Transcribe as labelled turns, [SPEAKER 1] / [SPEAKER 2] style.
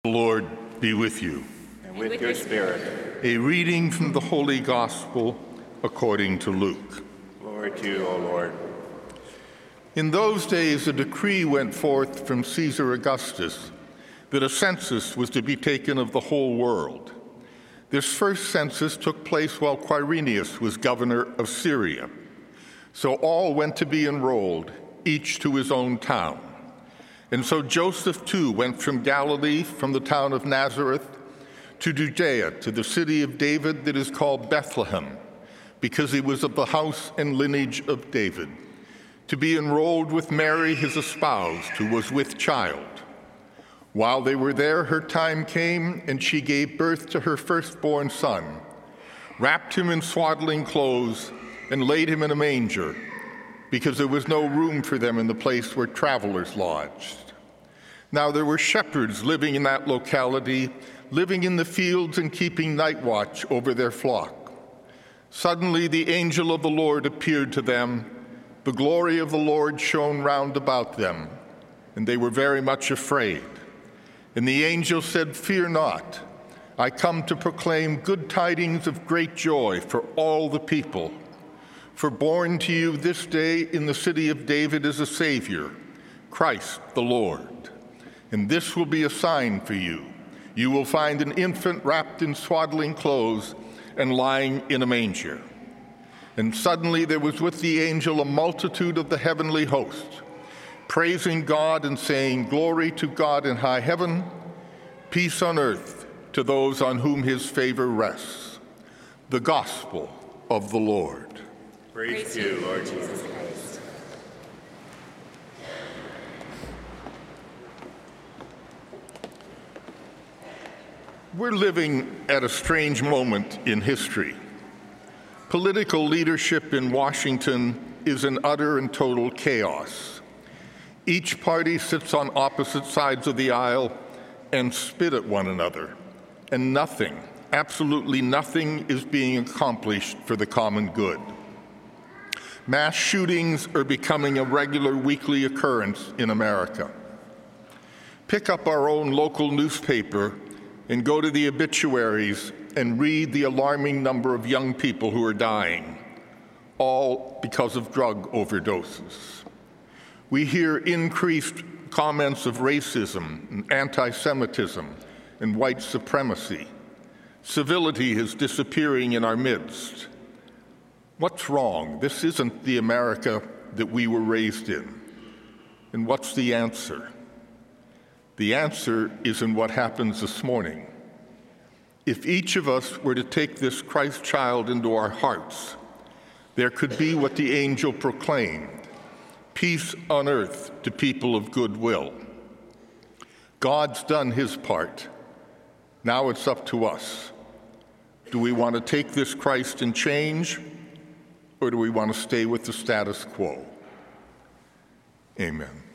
[SPEAKER 1] The Lord be with you.
[SPEAKER 2] And with your spirit.
[SPEAKER 1] A reading from the Holy Gospel according to Luke.
[SPEAKER 2] Glory to you, O Lord.
[SPEAKER 1] In those days, a decree went forth from Caesar Augustus that a census was to be taken of the whole world. This first census took place while Quirinius was governor of Syria. So all went to be enrolled, each to his own town. And so Joseph too went from Galilee, from the town of Nazareth, to Judea, to the city of David that is called Bethlehem, because he was of the house and lineage of David, to be enrolled with Mary, his espoused, who was with child. While they were there, her time came, and she gave birth to her firstborn son, wrapped him in swaddling clothes, and laid him in a manger, because there was no room for them in the place where travelers lodged. Now there were shepherds living in that locality, living in the fields and keeping night watch over their flock. Suddenly the angel of the Lord appeared to them. The glory of the Lord shone round about them, and they were very much afraid. And the angel said, "Fear not. I come to proclaim good tidings of great joy for all the people. For born to you this day in the city of David is a Savior, Christ the Lord. And this will be a sign for you. You will find an infant wrapped in swaddling clothes and lying in a manger." And suddenly there was with the angel a multitude of the heavenly host, praising God and saying, "Glory to God in high heaven, peace on earth to those on whom his favor rests." The Gospel of the Lord.
[SPEAKER 2] Praise to you, Lord Jesus Christ.
[SPEAKER 1] We're living at a strange moment in history. Political leadership in Washington is in utter and total chaos. Each party sits on opposite sides of the aisle and spit at one another, and nothing, absolutely nothing, is being accomplished for the common good. Mass shootings are becoming a regular weekly occurrence in America. Pick up our own local newspaper and go to the obituaries and read the alarming number of young people who are dying, all because of drug overdoses. We hear increased comments of racism and anti-Semitism and white supremacy. Civility is disappearing in our midst. What's wrong? This isn't the America that we were raised in. And what's the answer? The answer is in what happens this morning. If each of us were to take this Christ child into our hearts, there could be what the angel proclaimed: peace on earth to people of good will. God's done his part. Now it's up to us. Do we want to take this Christ and change, or do we want to stay with the status quo? Amen.